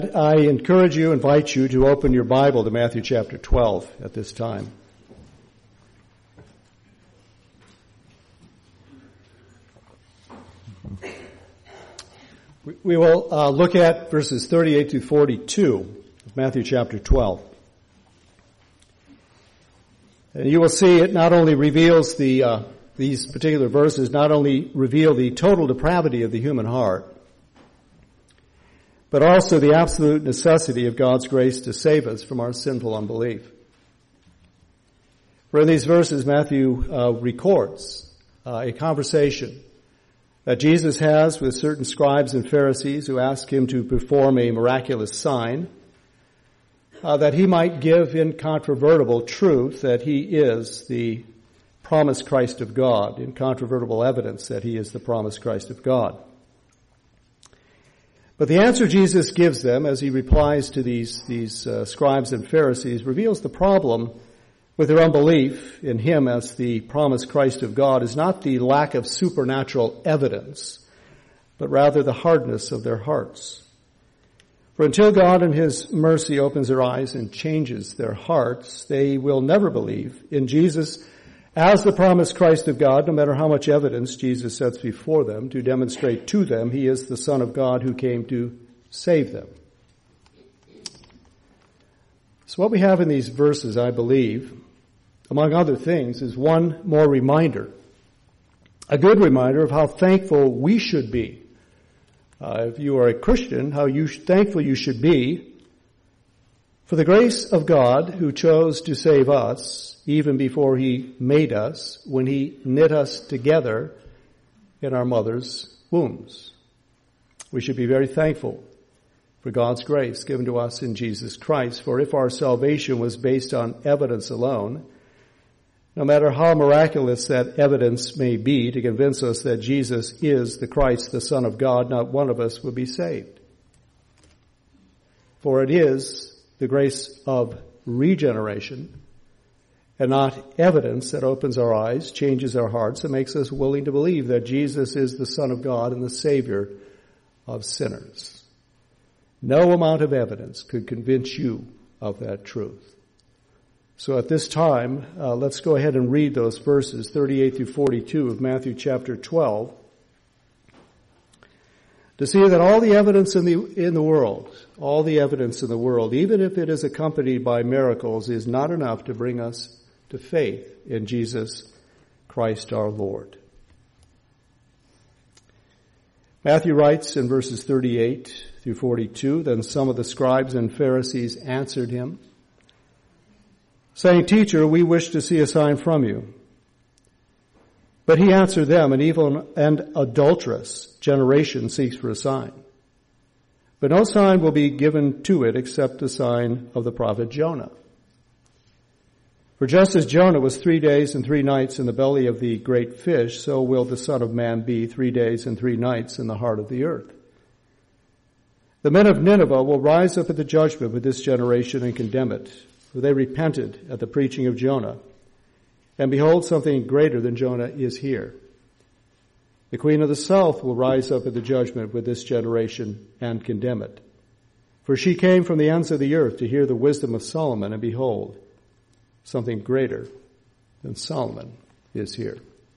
I invite you to open your Bible to Matthew chapter 12 at this time. We will look at verses 38 to 42 of Matthew chapter 12. And you will see it not only reveals these particular verses not only reveal the total depravity of the human heart, but also the absolute necessity of God's grace to save us from our sinful unbelief. For in these verses, Matthew records a conversation that Jesus has with certain scribes and Pharisees who ask him to perform a miraculous sign, that he might give incontrovertible truth that he is the promised Christ of God, incontrovertible evidence that he is the promised Christ of God. But the answer Jesus gives them as he replies to these scribes and Pharisees reveals the problem with their unbelief in him as the promised Christ of God is not the lack of supernatural evidence, but rather the hardness of their hearts. For until God in his mercy opens their eyes and changes their hearts, they will never believe in Jesus as the promised Christ of God, no matter how much evidence Jesus sets before them to demonstrate to them he is the Son of God who came to save them. So what we have in these verses, I believe, among other things, is one more reminder, a good reminder of how thankful we should be. If you are a Christian, how thankful you should be for the grace of God who chose to save us even before he made us, when he knit us together in our mother's wombs. We should be very thankful for God's grace given to us in Jesus Christ. For if our salvation was based on evidence alone, no matter how miraculous that evidence may be to convince us that Jesus is the Christ, the Son of God, not one of us would be saved. For it is the grace of regeneration and not evidence that opens our eyes, changes our hearts, and makes us willing to believe that Jesus is the Son of God and the Savior of sinners. No amount of evidence could convince you of that truth. So at this time, let's go ahead and read those verses, 38 through 42 of Matthew chapter 12, to see that all the evidence in the world, even if it is accompanied by miracles, is not enough to bring us to faith in Jesus Christ our Lord. Matthew writes in verses 38 through 42, "Then some of the scribes and Pharisees answered him, saying, 'Teacher, we wish to see a sign from you.' But he answered them, 'An evil and adulterous generation seeks for a sign. But no sign will be given to it except the sign of the prophet Jonah. For just as Jonah was 3 days and 3 nights in the belly of the great fish, so will the Son of Man be 3 days and 3 nights in the heart of the earth. The men of Nineveh will rise up at the judgment with this generation and condemn it, for they repented at the preaching of Jonah. And behold, something greater than Jonah is here. The queen of the south will rise up at the judgment with this generation and condemn it. For she came from the ends of the earth to hear the wisdom of Solomon, and behold, something greater than Solomon is here.'"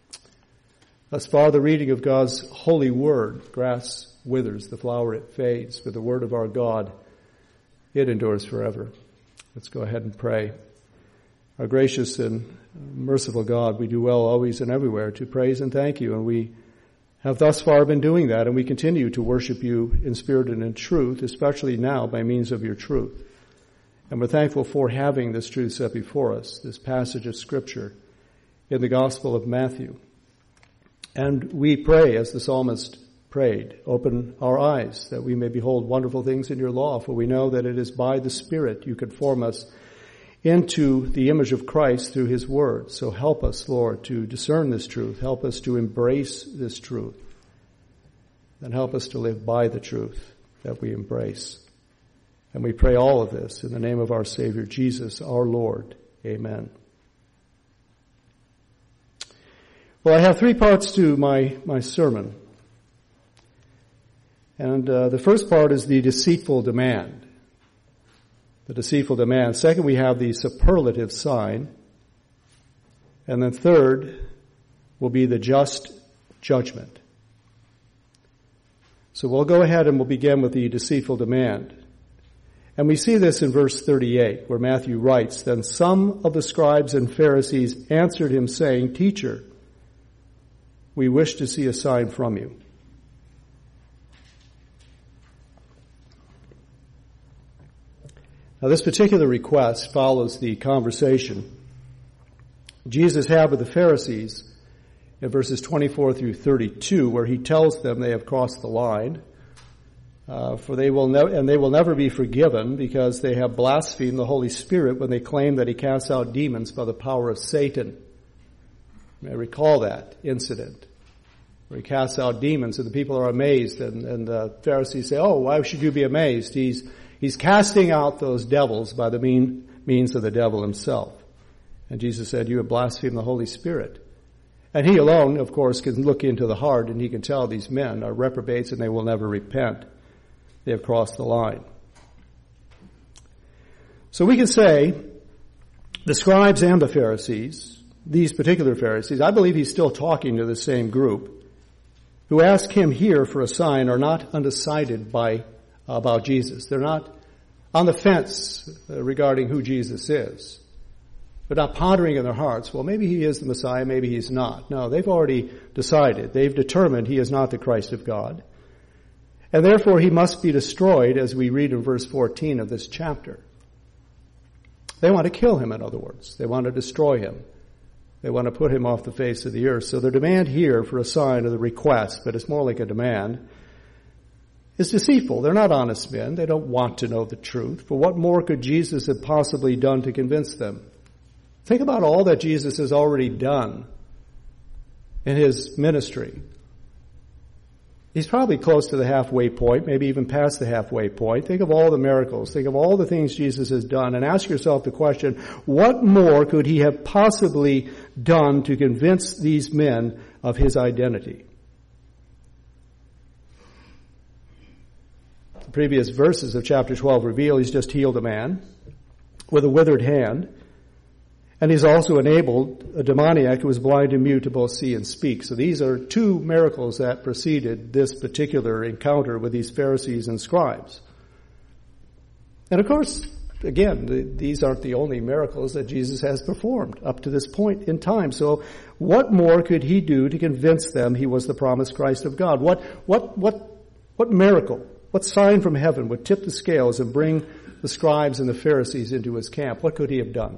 Thus far the reading of God's holy word. Grass withers, the flower it fades, but the word of our God, it endures forever. Let's go ahead and pray. Our gracious and merciful God, we do well always and everywhere to praise and thank you, and we have thus far been doing that, and we continue to worship you in spirit and in truth, especially now by means of your truth. And we're thankful for having this truth set before us, this passage of Scripture in the Gospel of Matthew. And we pray, as the psalmist prayed, open our eyes that we may behold wonderful things in your law, for we know that it is by the Spirit you conform us into the image of Christ through his word. So help us, Lord, to discern this truth. Help us to embrace this truth. And help us to live by the truth that we embrace. And we pray all of this in the name of our Savior, Jesus, our Lord. Amen. Well, I have 3 parts to my sermon. And the first part is the deceitful demand. The deceitful demand. Second, we have the superlative sign. And then third will be the just judgment. So we'll go ahead and we'll begin with the deceitful demand. And we see this in verse 38, where Matthew writes, "Then some of the scribes and Pharisees answered him, saying, 'Teacher, we wish to see a sign from you.'" Now, this particular request follows the conversation Jesus had with the Pharisees in verses 24 through 32, where he tells them they have crossed the line. For they will never be forgiven because they have blasphemed the Holy Spirit when they claim that he casts out demons by the power of Satan. You may recall that incident where he casts out demons and the people are amazed, and the Pharisees say, "Oh, why should you be amazed? He's casting out those devils by the means of the devil himself." And Jesus said, "You have blasphemed the Holy Spirit." And he alone, of course, can look into the heart and he can tell these men are reprobates and they will never repent. They have crossed the line. So we can say the scribes and the Pharisees, these particular Pharisees, I believe he's still talking to the same group, who ask him here for a sign, are not undecided about Jesus. They're not on the fence regarding who Jesus is. They're not pondering in their hearts, well, maybe he is the Messiah, maybe he's not. No, they've already decided. They've determined he is not the Christ of God. And therefore he must be destroyed, as we read in verse 14 of this chapter. They want to kill him, in other words. They want to destroy him. They want to put him off the face of the earth. So their demand here for a sign, or the request, but it's more like a demand, is deceitful. They're not honest men. They don't want to know the truth. But what more could Jesus have possibly done to convince them? Think about all that Jesus has already done in his ministry. He's probably close to the halfway point, maybe even past the halfway point. Think of all the miracles. Think of all the things Jesus has done, and ask yourself the question, what more could he have possibly done to convince these men of his identity? The previous verses of chapter 12 reveal he's just healed a man with a withered hand. And he's also enabled a demoniac who was blind and mute to both see and speak. So these are two miracles that preceded this particular encounter with these Pharisees and scribes. And of course, again, these aren't the only miracles that Jesus has performed up to this point in time. So what more could he do to convince them he was the promised Christ of God? What miracle, what sign from heaven would tip the scales and bring the scribes and the Pharisees into his camp? What could he have done?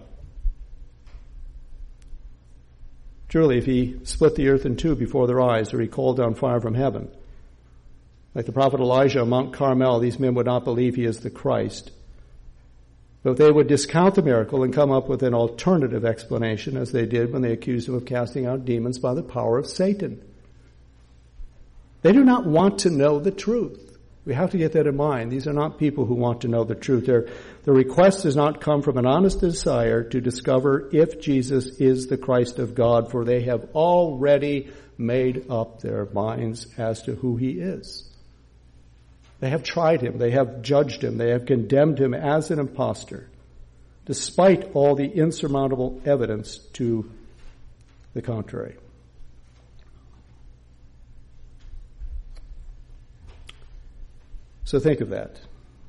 Truly, if he split the earth in two before their eyes, or he called down fire from heaven, like the prophet Elijah on Mount Carmel, these men would not believe he is the Christ. But they would discount the miracle and come up with an alternative explanation, as they did when they accused him of casting out demons by the power of Satan. They do not want to know the truth. We have to get that in mind. These are not people who want to know the truth. Their request does not come from an honest desire to discover if Jesus is the Christ of God, for they have already made up their minds as to who he is. They have tried him. They have judged him. They have condemned him as an impostor, despite all the insurmountable evidence to the contrary. So think of that.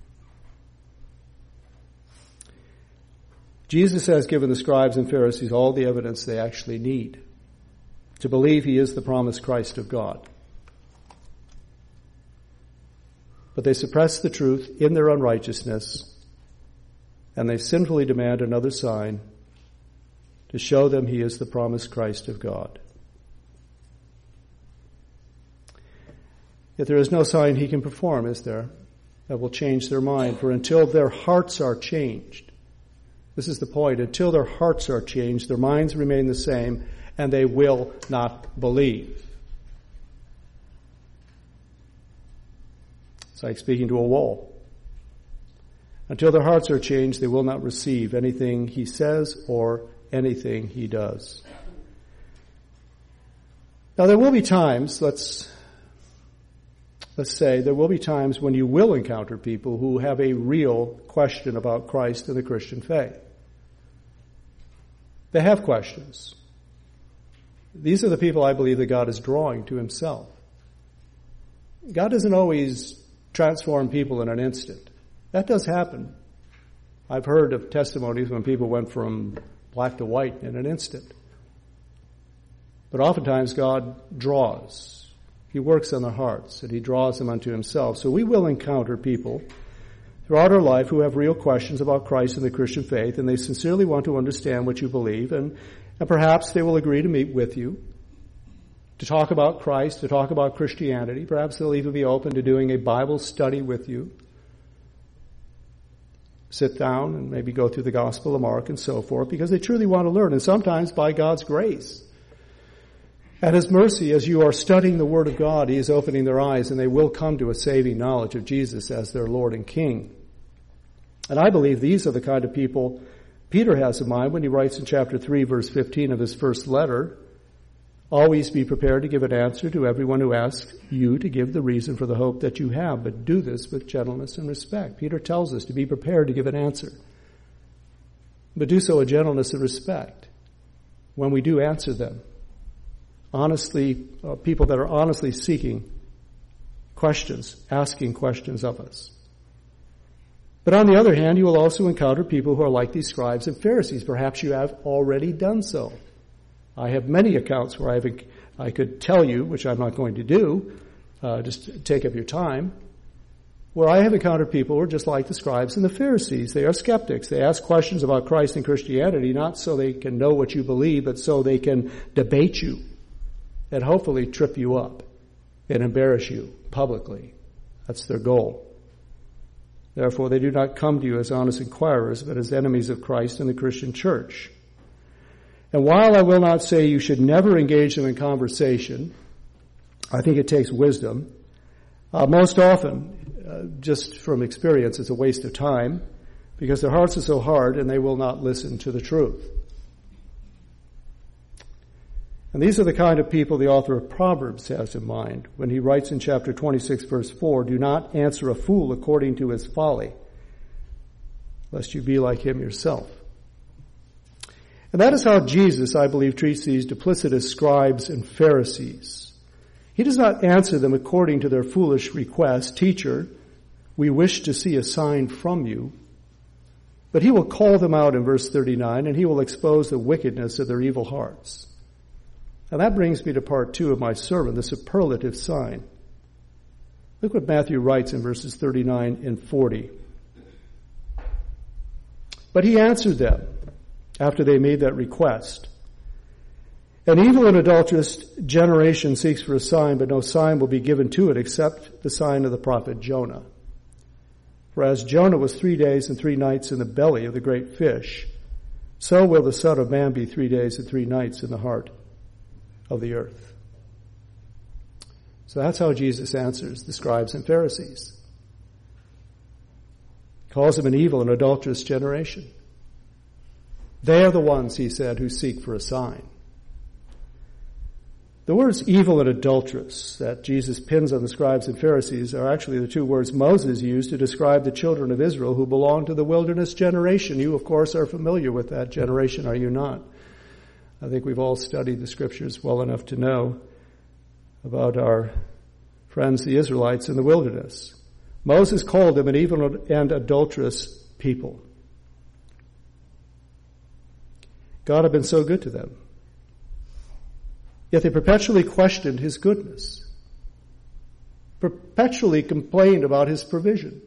Jesus has given the scribes and Pharisees all the evidence they actually need to believe he is the promised Christ of God. But they suppress the truth in their unrighteousness, and they sinfully demand another sign to show them he is the promised Christ of God. Yet there is no sign he can perform, is there, that will change their mind. For until their hearts are changed, this is the point, until their hearts are changed, their minds remain the same, and they will not believe. It's like speaking to a wall. Until their hearts are changed, they will not receive anything he says or anything he does. Now there will be times, let's let's say, there will be times when you will encounter people who have a real question about Christ and the Christian faith. They have questions. These are the people I believe that God is drawing to himself. God doesn't always transform people in an instant. That does happen. I've heard of testimonies when people went from black to white in an instant. But oftentimes God draws. He works on their hearts and he draws them unto himself. So we will encounter people throughout our life who have real questions about Christ and the Christian faith, and they sincerely want to understand what you believe, and perhaps they will agree to meet with you to talk about Christ, to talk about Christianity. Perhaps they'll even be open to doing a Bible study with you. Sit down and maybe go through the Gospel of Mark and so forth, because they truly want to learn, and sometimes by God's grace and his mercy, as you are studying the Word of God, he is opening their eyes, and they will come to a saving knowledge of Jesus as their Lord and King. And I believe these are the kind of people Peter has in mind when he writes in chapter 3, verse 15 of his first letter, always be prepared to give an answer to everyone who asks you to give the reason for the hope that you have, but do this with gentleness and respect. Peter tells us to be prepared to give an answer, but do so with gentleness and respect when we do answer them. Honestly, people that are honestly seeking questions, asking questions of us. But on the other hand, you will also encounter people who are like these scribes and Pharisees. Perhaps you have already done so. I have many accounts where I could tell you, which I'm not going to do, just to take up your time, where I have encountered people who are just like the scribes and the Pharisees. They are skeptics. They ask questions about Christ and Christianity, not so they can know what you believe, but so they can debate you and hopefully trip you up and embarrass you publicly. That's their goal. Therefore, they do not come to you as honest inquirers, but as enemies of Christ and the Christian church. And while I will not say you should never engage them in conversation, I think it takes wisdom. Most often, just from experience, it's a waste of time because their hearts are so hard and they will not listen to the truth. And these are the kind of people the author of Proverbs has in mind when he writes in chapter 26, verse 4, do not answer a fool according to his folly, lest you be like him yourself. And that is how Jesus, I believe, treats these duplicitous scribes and Pharisees. He does not answer them according to their foolish request, teacher, we wish to see a sign from you. But he will call them out in verse 39, and he will expose the wickedness of their evil hearts. And that brings me to part 2 of my sermon, the superlative sign. Look what Matthew writes in verses 39 and 40. But he answered them after they made that request. An evil and adulterous generation seeks for a sign, but no sign will be given to it except the sign of the prophet Jonah. For as Jonah was 3 days and 3 nights in the belly of the great fish, so will the Son of Man be 3 days and 3 nights in the heart of the earth. So that's how Jesus answers the scribes and Pharisees. He calls them an evil and adulterous generation. They are the ones, he said, who seek for a sign. The words evil and adulterous that Jesus pins on the scribes and Pharisees are actually the 2 words Moses used to describe the children of Israel who belong to the wilderness generation. You, of course, are familiar with that generation, are you not? I think we've all studied the scriptures well enough to know about our friends, the Israelites in the wilderness. Moses called them an evil and adulterous people. God had been so good to them. Yet they perpetually questioned his goodness, perpetually complained about his provision,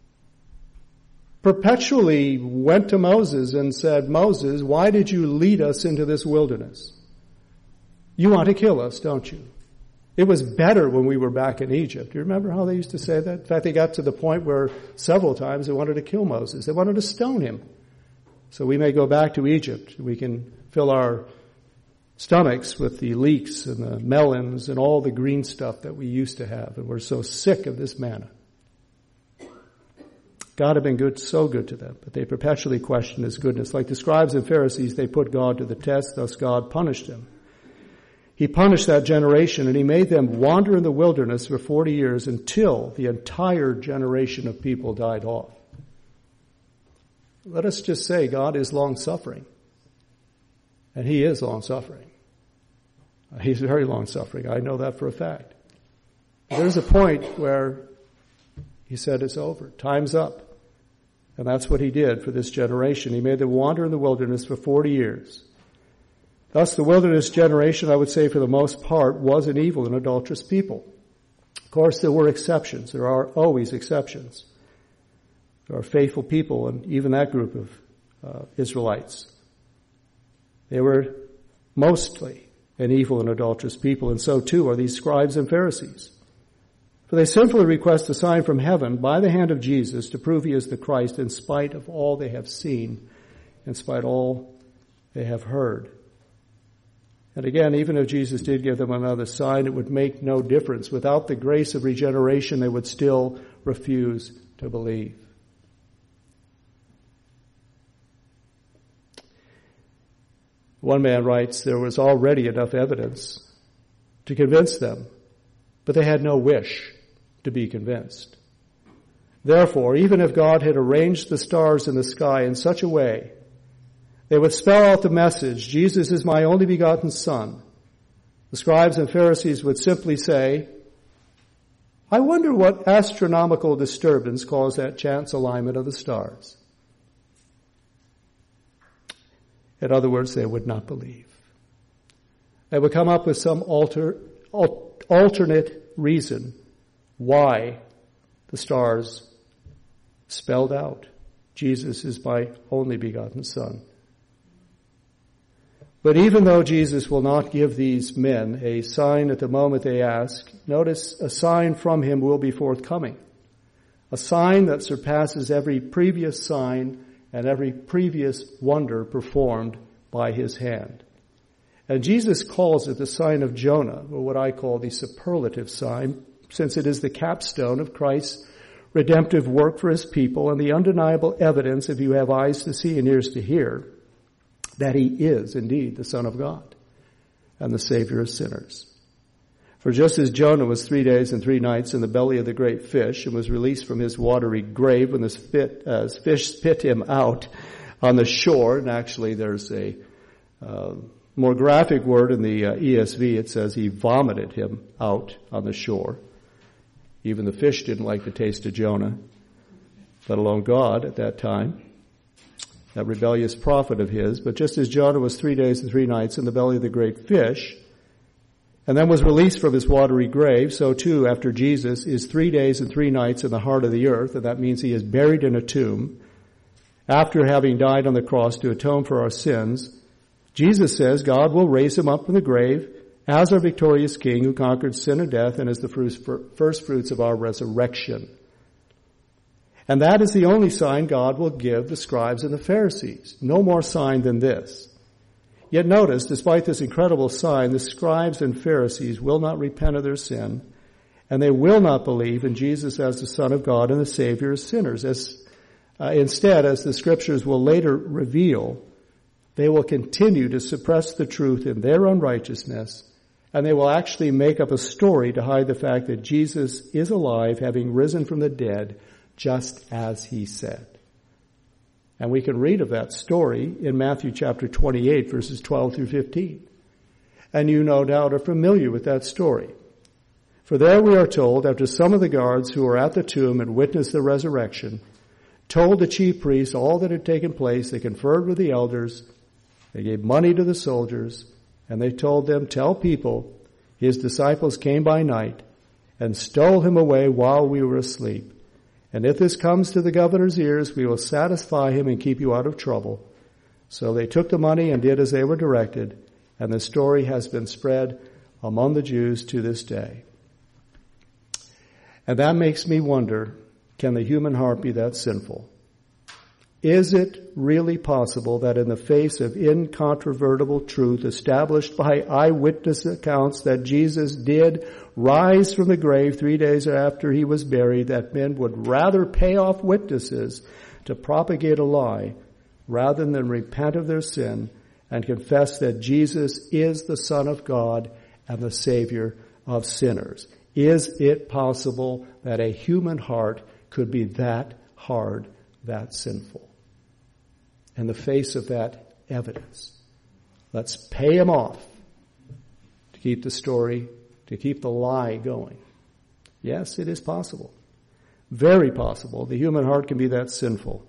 perpetually went to Moses and said, Moses, why did you lead us into this wilderness? You want to kill us, don't you? It was better when we were back in Egypt. Do you remember how they used to say that? In fact, they got to the point where several times they wanted to kill Moses. They wanted to stone him. So we may go back to Egypt. We can fill our stomachs with the leeks and the melons and all the green stuff that we used to have. And we're so sick of this manna. God had been good, so good to them, but they perpetually questioned his goodness. Like the scribes and Pharisees, they put God to the test, thus God punished them. He punished that generation, and he made them wander in the wilderness for 40 years until the entire generation of people died off. Let us just say God is long-suffering. And he is long-suffering. He's very long-suffering. I know that for a fact. There's a point where he said it's over. Time's up. And that's what he did for this generation. He made them wander in the wilderness for 40 years. Thus, the wilderness generation, I would say for the most part, was an evil and adulterous people. Of course, there were exceptions. There are always exceptions. There are faithful people, and even that group of Israelites. They were mostly an evil and adulterous people, and so too are these scribes and Pharisees. For they sinfully request a sign from heaven by the hand of Jesus to prove he is the Christ in spite of all they have seen, in spite of all they have heard. And again, even if Jesus did give them another sign, it would make no difference. Without the grace of regeneration, they would still refuse to believe. One man writes, there was already enough evidence to convince them, but they had no wish to be convinced. Therefore, even if God had arranged the stars in the sky in such a way, they would spell out the message, Jesus is my only begotten Son. The scribes and Pharisees would simply say, I wonder what astronomical disturbance caused that chance alignment of the stars. In other words, they would not believe. They would come up with some alternate reason why the stars spelled out, Jesus is my only begotten Son. But even though Jesus will not give these men a sign at the moment they ask, notice a sign from him will be forthcoming. A sign that surpasses every previous sign and every previous wonder performed by his hand. And Jesus calls it the sign of Jonah, or what I call the superlative sign, since it is the capstone of Christ's redemptive work for his people and the undeniable evidence, if you have eyes to see and ears to hear, that he is indeed the Son of God and the Savior of sinners. For just as Jonah was 3 days and 3 nights in the belly of the great fish and was released from his watery grave when the fish spit him out on the shore, and actually there's a more graphic word in the ESV, it says he vomited him out on the shore. Even the fish didn't like the taste of Jonah, let alone God at that time, that rebellious prophet of his. But just as Jonah was 3 days and 3 nights in the belly of the great fish, and then was released from his watery grave, so too after Jesus is 3 days and 3 nights in the heart of the earth, and that means he is buried in a tomb, after having died on the cross to atone for our sins, Jesus says God will raise him up from the grave as our victorious King who conquered sin and death and as the first fruits of our resurrection. And that is the only sign God will give the scribes and the Pharisees. No more sign than this. Yet notice, despite this incredible sign, the scribes and Pharisees will not repent of their sin, and they will not believe in Jesus as the Son of God and the Savior of sinners. Instead, as the Scriptures will later reveal, they will continue to suppress the truth in their unrighteousness, and they will actually make up a story to hide the fact that Jesus is alive, having risen from the dead, just as he said. And we can read of that story in Matthew chapter 28, verses 12 through 15. And you no doubt are familiar with that story. For there we are told, after some of the guards who were at the tomb and witnessed the resurrection, told the chief priests all that had taken place, they conferred with the elders, they gave money to the soldiers, and they told them, tell people, his disciples came by night and stole him away while we were asleep. And if this comes to the governor's ears, we will satisfy him and keep you out of trouble. So they took the money and did as they were directed, and the story has been spread among the Jews to this day. And that makes me wonder, can the human heart be that sinful? Is it really possible that in the face of incontrovertible truth established by eyewitness accounts that Jesus did rise from the grave 3 days after he was buried, that men would rather pay off witnesses to propagate a lie rather than repent of their sin and confess that Jesus is the Son of God and the Savior of sinners. Is it possible that a human heart could be that hard, that sinful? In the face of that evidence, let's pay him off to keep the story, to keep the lie going. Yes, it is possible. Very possible. The human heart can be that sinful.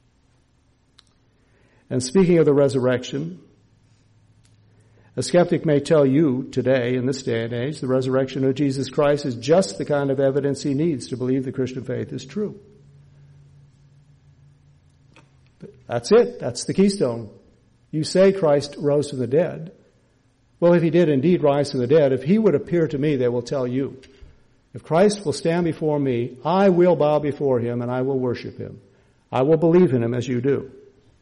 And speaking of the resurrection, a skeptic may tell you today, in this day and age, the resurrection of Jesus Christ is just the kind of evidence he needs to believe the Christian faith is true. But that's it. That's the keystone. You say Christ rose from the dead. Well, if he did indeed rise from the dead, if he would appear to me, they will tell you. If Christ will stand before me, I will bow before him and I will worship him. I will believe in him as you do.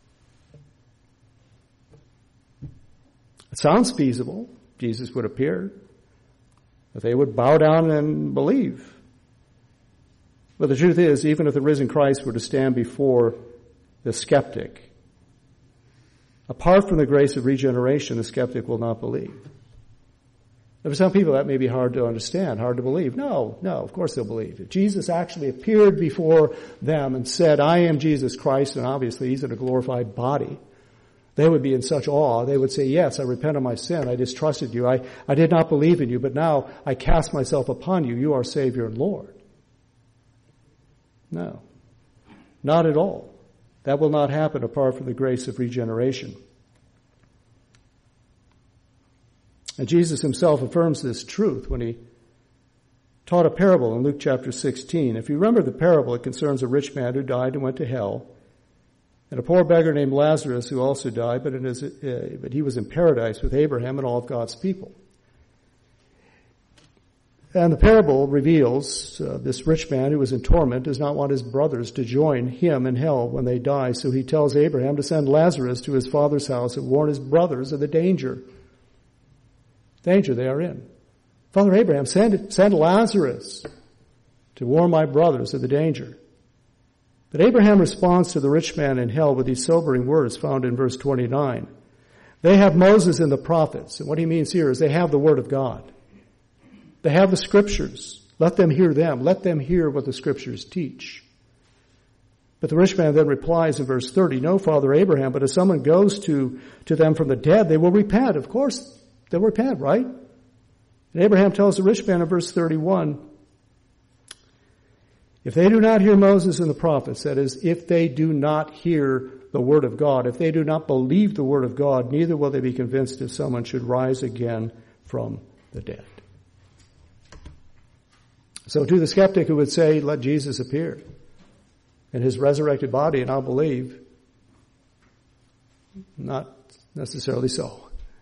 It sounds feasible. Jesus would appear. That they would bow down and believe. But the truth is, even if the risen Christ were to stand before the skeptic, apart from the grace of regeneration, the skeptic will not believe. For some people that may be hard to understand, hard to believe. No, of course they'll believe. If Jesus actually appeared before them and said, I am Jesus Christ, and obviously he's in a glorified body, they would be in such awe. They would say, yes, I repent of my sin. I distrusted you. I did not believe in you, but now I cast myself upon you. You are Savior and Lord. No, not at all. That will not happen apart from the grace of regeneration. And Jesus himself affirms this truth when he taught a parable in Luke chapter 16. If you remember the parable, it concerns a rich man who died and went to hell, and a poor beggar named Lazarus who also died, but he was in paradise with Abraham and all of God's people. And the parable reveals this rich man who was in torment does not want his brothers to join him in hell when they die, so he tells Abraham to send Lazarus to his father's house and warn his brothers of the danger they are in. Father Abraham, send Lazarus to warn my brothers of the danger. But Abraham responds to the rich man in hell with these sobering words found in verse 29. They have Moses and the prophets. And what he means here is they have the word of God. They have the scriptures. Let them hear them. Let them hear what the scriptures teach. But the rich man then replies in verse 30, no, Father Abraham, but if someone goes to them from the dead, they will repent. Of course, they'll repent, right? And Abraham tells the rich man in verse 31, if they do not hear Moses and the prophets, that is, if they do not hear the word of God, if they do not believe the word of God, neither will they be convinced if someone should rise again from the dead. So to the skeptic who would say, let Jesus appear in his resurrected body and I'll believe, not necessarily so.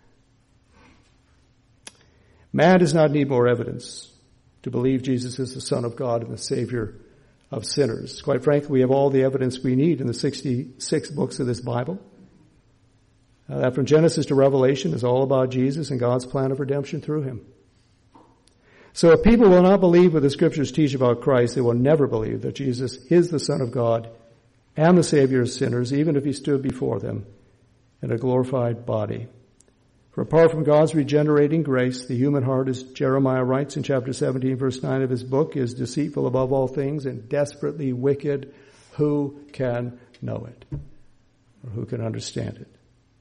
Man does not need more evidence to believe Jesus is the Son of God and the Savior of sinners. Quite frankly, we have all the evidence we need in the 66 books of this Bible. That from Genesis to Revelation is all about Jesus and God's plan of redemption through him. So if people will not believe what the scriptures teach about Christ, they will never believe that Jesus is the Son of God and the Savior of sinners, even if he stood before them in a glorified body. For apart from God's regenerating grace, the human heart, as Jeremiah writes in chapter 17, verse 9 of his book, is deceitful above all things and desperately wicked. Who can know it? Or who can understand it?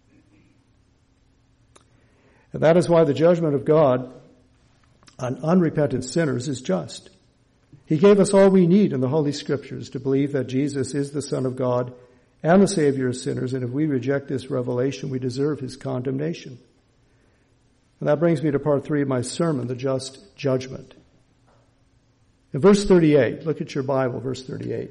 And that is why the judgment of God on unrepentant sinners is just. He gave us all we need in the Holy Scriptures to believe that Jesus is the Son of God and the Savior of sinners, and if we reject this revelation, we deserve his condemnation. And that brings me to part 3 of my sermon, the just judgment. In verse 38, look at your Bible, verse 38.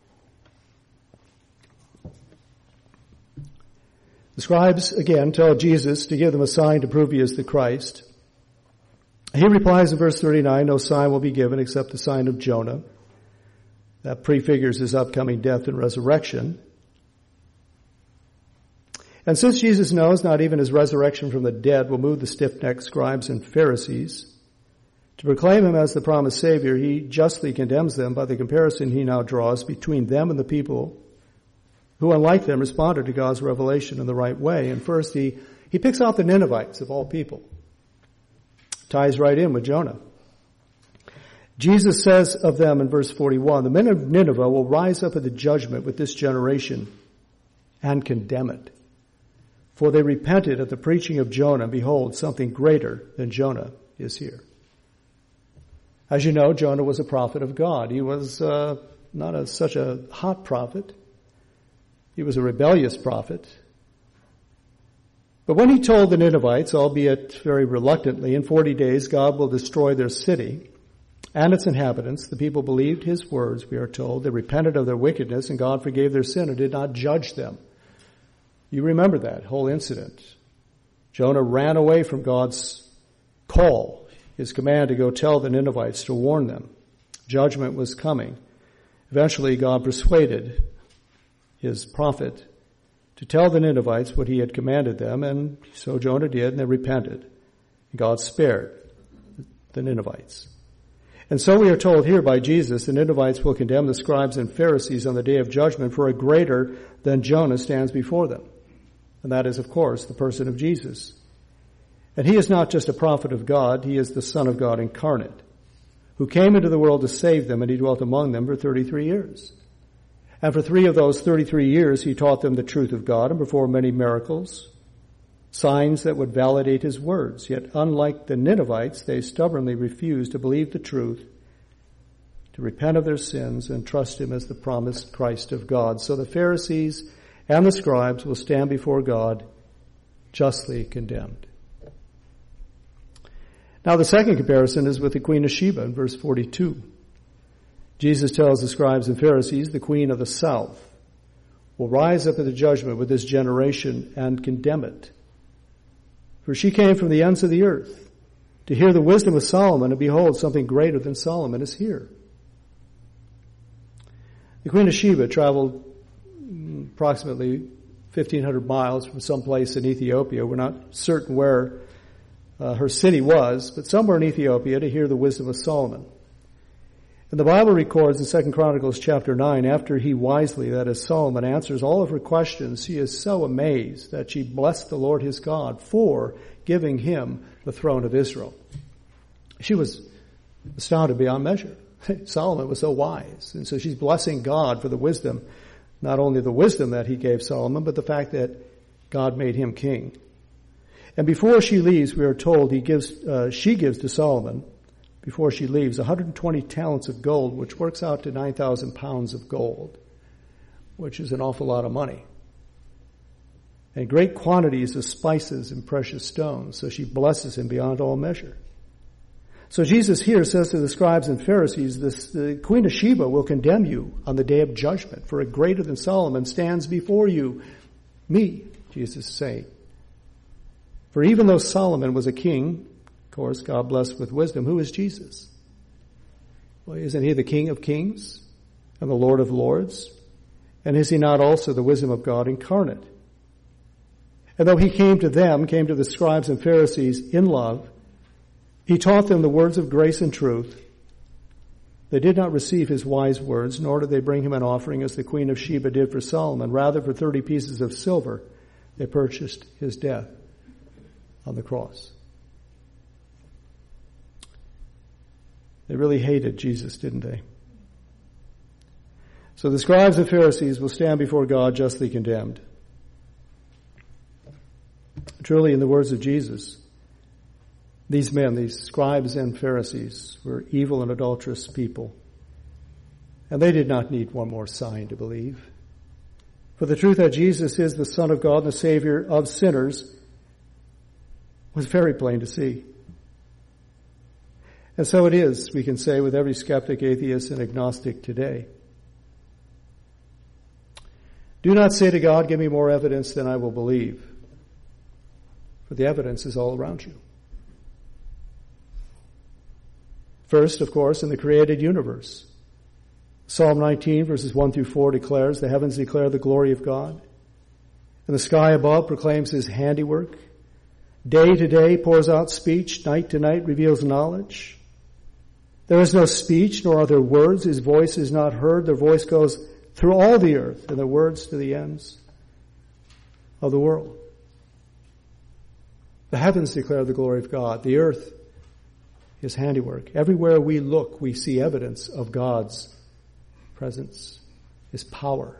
The scribes, again, tell Jesus to give them a sign to prove he is the Christ. He replies in verse 39, no sign will be given except the sign of Jonah. That prefigures his upcoming death and resurrection. And since Jesus knows not even his resurrection from the dead will move the stiff-necked scribes and Pharisees to proclaim him as the promised Savior, he justly condemns them by the comparison he now draws between them and the people who, unlike them, responded to God's revelation in the right way. And first, he picks out the Ninevites of all people, ties right in with Jonah. Jesus says of them in verse 41, the men of Nineveh will rise up at the judgment with this generation and condemn it. For they repented at the preaching of Jonah. Behold, something greater than Jonah is here. As you know, Jonah was a prophet of God. He was not such a hot prophet. He was a rebellious prophet. But when he told the Ninevites, albeit very reluctantly, in 40 days God will destroy their city and its inhabitants, the people believed his words, we are told. They repented of their wickedness, and God forgave their sin and did not judge them. You remember that whole incident. Jonah ran away from God's call, his command to go tell the Ninevites, to warn them. Judgment was coming. Eventually, God persuaded his prophet to tell the Ninevites what he had commanded them, and so Jonah did, and they repented. God spared the Ninevites. And so we are told here by Jesus, the Ninevites will condemn the scribes and Pharisees on the day of judgment, for a greater than Jonah stands before them. And that is, of course, the person of Jesus. And he is not just a prophet of God, he is the Son of God incarnate, who came into the world to save them, and he dwelt among them for 33 years. And for 3 of those 33 years, he taught them the truth of God and performed many miracles, signs that would validate his words. Yet, unlike the Ninevites, they stubbornly refused to believe the truth, to repent of their sins, and trust him as the promised Christ of God. So the Pharisees and the scribes will stand before God justly condemned. Now, the second comparison is with the Queen of Sheba in verse 42. Jesus tells the scribes and Pharisees, the queen of the south will rise up at the judgment with this generation and condemn it. For she came from the ends of the earth to hear the wisdom of Solomon, and behold, something greater than Solomon is here. The Queen of Sheba traveled approximately 1,500 miles from some place in Ethiopia. We're not certain where her city was, but somewhere in Ethiopia, to hear the wisdom of Solomon. And the Bible records in 2 Chronicles chapter 9, after he wisely, that is Solomon, answers all of her questions, she is so amazed that she blessed the Lord his God for giving him the throne of Israel. She was astounded beyond measure. Solomon was so wise. And so she's blessing God for the wisdom, not only the wisdom that he gave Solomon, but the fact that God made him king. And before she leaves, we are told she gives to Solomon, before she leaves, 120 talents of gold, which works out to 9,000 pounds of gold, which is an awful lot of money. And great quantities of spices and precious stones. So she blesses him beyond all measure. So Jesus here says to the scribes and Pharisees, the Queen of Sheba will condemn you on the day of judgment, for a greater than Solomon stands before you. Me, Jesus is saying. For even though Solomon was a king, of course, God blessed with wisdom, who is Jesus? Well, isn't he the King of kings and the Lord of lords? And is he not also the wisdom of God incarnate? And though he came to the scribes and Pharisees in love, he taught them the words of grace and truth. They did not receive his wise words, nor did they bring him an offering as the Queen of Sheba did for Solomon. Rather, for 30 pieces of silver, they purchased his death on the cross. They really hated Jesus, didn't they? So the scribes and Pharisees will stand before God justly condemned. Truly, in the words of Jesus, these men, these scribes and Pharisees, were evil and adulterous people. And they did not need one more sign to believe. For the truth that Jesus is the Son of God and the Savior of sinners was very plain to see. And so it is, we can say, with every skeptic, atheist, and agnostic today. Do not say to God, give me more evidence than I will believe. For the evidence is all around you. First, of course, in the created universe. Psalm 19, verses 1 through 4 declares, the heavens declare the glory of God, and the sky above proclaims his handiwork. Day to day pours out speech, night to night reveals knowledge. There is no speech, nor are there words. His voice is not heard. Their voice goes through all the earth, and their words to the ends of the world. The heavens declare the glory of God. The earth His handiwork. Everywhere we look, we see evidence of God's presence, His power.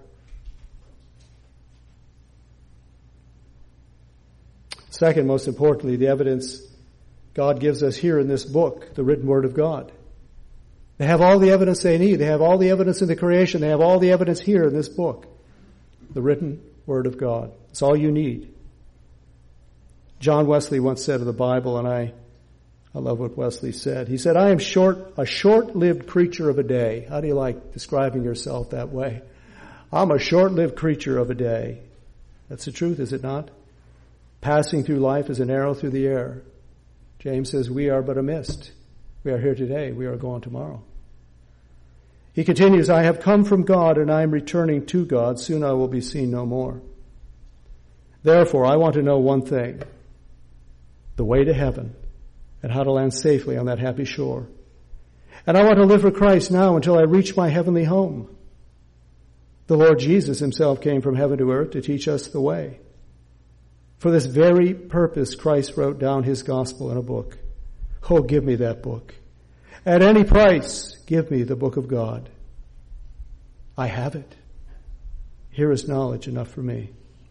Second, most importantly, the evidence God gives us here in this book, the written Word of God. They have all the evidence they need. They have all the evidence in the creation. They have all the evidence here in this book, the written Word of God. It's all you need. John Wesley once said of the Bible, and I love what Wesley said. He said, I am a short-lived creature of a day. How do you like describing yourself that way? I'm a short-lived creature of a day. That's the truth, is it not? Passing through life as an arrow through the air. James says, we are but a mist. We are here today. We are gone tomorrow. He continues, I have come from God and I am returning to God. Soon I will be seen no more. Therefore, I want to know one thing, the way to heaven and how to land safely on that happy shore. And I want to live for Christ now until I reach my heavenly home. The Lord Jesus himself came from heaven to earth to teach us the way. For this very purpose, Christ wrote down his gospel in a book. Oh, give me that book. At any price, give me the book of God. I have it. Here is knowledge enough for me.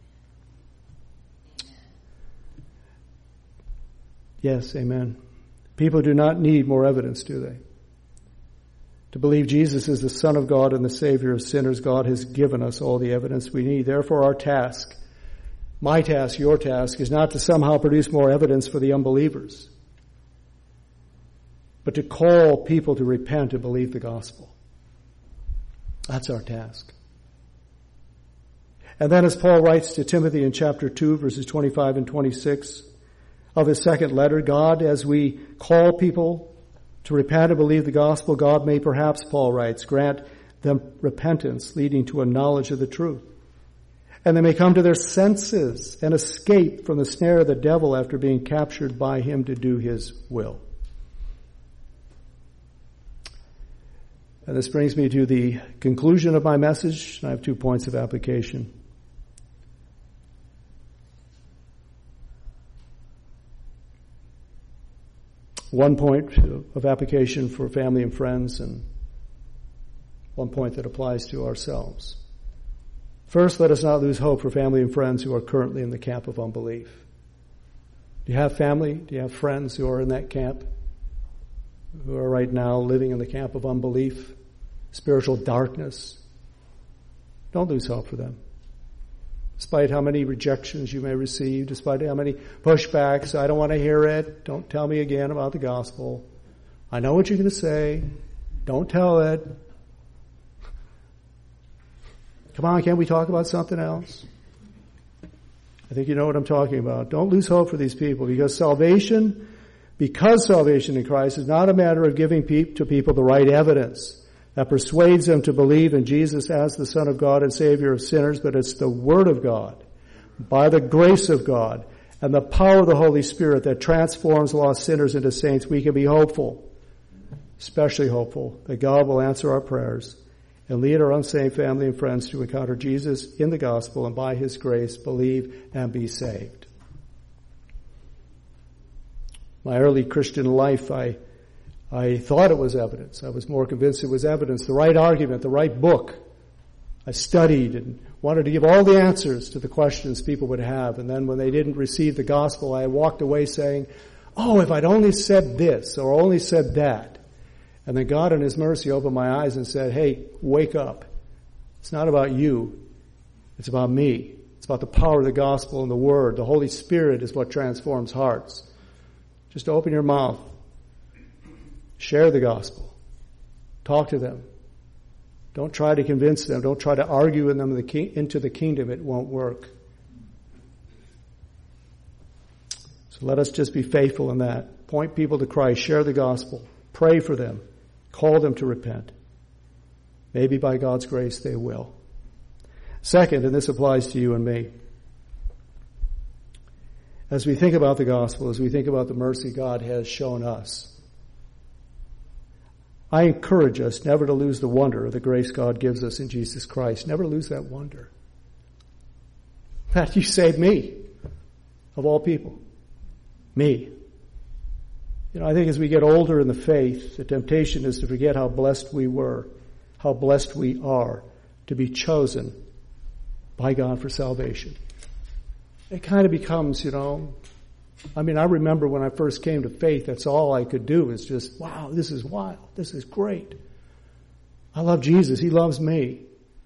Yes, amen. People do not need more evidence, do they? To believe Jesus is the Son of God and the Savior of sinners, God has given us all the evidence we need. Therefore, our task, my task, your task, is not to somehow produce more evidence for the unbelievers, but to call people to repent and believe the gospel. That's our task. And then as Paul writes to Timothy in chapter 2, verses 25 and 26 of his second letter, God, as we call people to repent and believe the gospel, God may perhaps, Paul writes, grant them repentance leading to a knowledge of the truth. And they may come to their senses and escape from the snare of the devil after being captured by him to do his will. And this brings me to the conclusion of my message. I have 2 points of application. One point of application for family and friends, and one point that applies to ourselves. First, let us not lose hope for family and friends who are currently in the camp of unbelief. Do you have family? Do you have friends who are in that camp? Who are right now living in the camp of unbelief, spiritual darkness? Don't lose hope for them. Despite how many rejections you may receive, despite how many pushbacks, I don't want to hear it, don't tell me again about the gospel. I know what you're going to say. Don't tell it. Come on, can't we talk about something else? I think you know what I'm talking about. Don't lose hope for these people, because salvation in Christ is not a matter of giving to people the right evidence that persuades them to believe in Jesus as the Son of God and Savior of sinners, but it's the Word of God, by the grace of God, and the power of the Holy Spirit that transforms lost sinners into saints. We can be hopeful, especially hopeful, that God will answer our prayers and lead our unsaved family and friends to encounter Jesus in the gospel and by his grace believe and be saved. My early Christian life, I thought it was evidence. I was more convinced it was evidence, the right argument, the right book. I studied and wanted to give all the answers to the questions people would have. And then when they didn't receive the gospel, I walked away saying, oh, if I'd only said this or only said that. And then God in his mercy opened my eyes and said, hey, wake up. It's not about you. It's about me. It's about the power of the gospel and the word. The Holy Spirit is what transforms hearts. Just open your mouth. Share the gospel. Talk to them. Don't try to convince them. Don't try to argue with them into the kingdom. It won't work. So let us just be faithful in that. Point people to Christ. Share the gospel. Pray for them. Call them to repent. Maybe by God's grace they will. Second, and this applies to you and me, as we think about the gospel, as we think about the mercy God has shown us, I encourage us never to lose the wonder of the grace God gives us in Jesus Christ. Never lose that wonder. That you saved me, of all people. Me. I think as we get older in the faith, the temptation is to forget how blessed we were, how blessed we are to be chosen by God for salvation. It kind of becomes, I remember when I first came to faith, that's all I could do is just, wow, this is wild. This is great. I love Jesus. He loves me.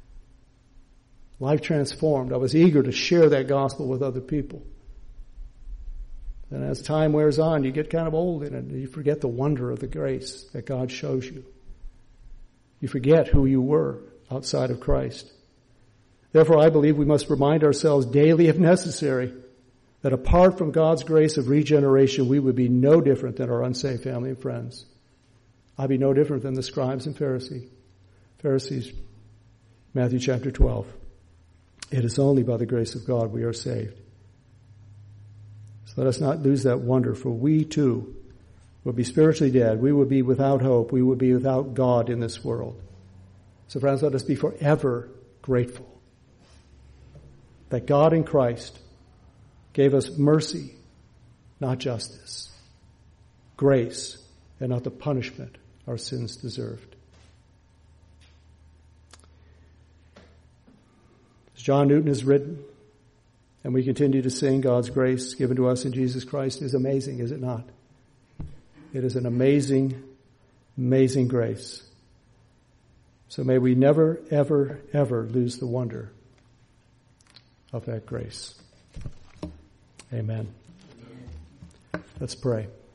Life transformed. I was eager to share that gospel with other people. And as time wears on, you get kind of old in it, and you forget the wonder of the grace that God shows you. You forget who you were outside of Christ. Therefore, I believe we must remind ourselves daily, if necessary, that apart from God's grace of regeneration, we would be no different than our unsaved family and friends. I'd be no different than the scribes and Pharisees, Matthew chapter 12. It is only by the grace of God we are saved. So let us not lose that wonder, for we too will be spiritually dead. We will be without hope. We will be without God in this world. So friends, let us be forever grateful that God in Christ gave us mercy, not justice, grace, and not the punishment our sins deserved. As John Newton has written, and we continue to sing, God's grace given to us in Jesus Christ is amazing, is it not? It is an amazing, amazing grace. So may we never, ever, ever lose the wonder of that grace. Amen. Let's pray.